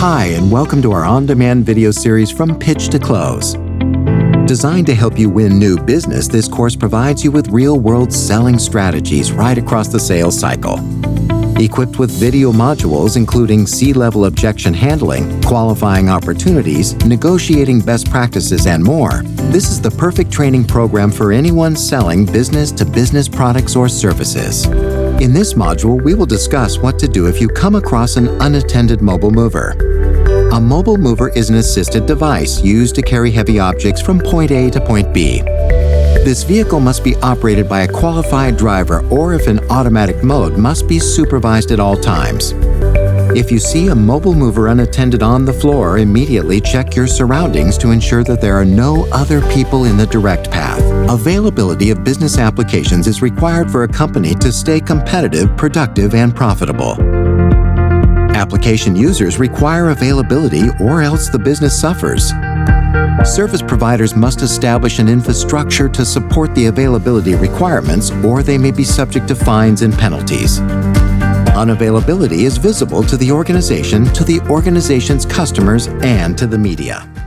Hi, and welcome to our on-demand video series From Pitch to Close. Designed to help you win new business, this course provides you with real-world selling strategies right across the sales cycle. Equipped with video modules including C-level objection handling, qualifying opportunities, negotiating best practices, and more, this is the perfect training program for anyone selling business-to-business products or services. In this module, we will discuss what to do if you come across an unattended mobile mover. A mobile mover is an assisted device used to carry heavy objects from point A to point B. This vehicle must be operated by a qualified driver, or if in automatic mode, must be supervised at all times. If you see a mobile mover unattended on the floor, immediately check your surroundings to ensure that there are no other people in the direct path. Availability of business applications is required for a company to stay competitive, productive, and profitable. Application users require availability, or else the business suffers. Service providers must establish an infrastructure to support the availability requirements, or they may be subject to fines and penalties. Unavailability is visible to the organization's customers, and to the media.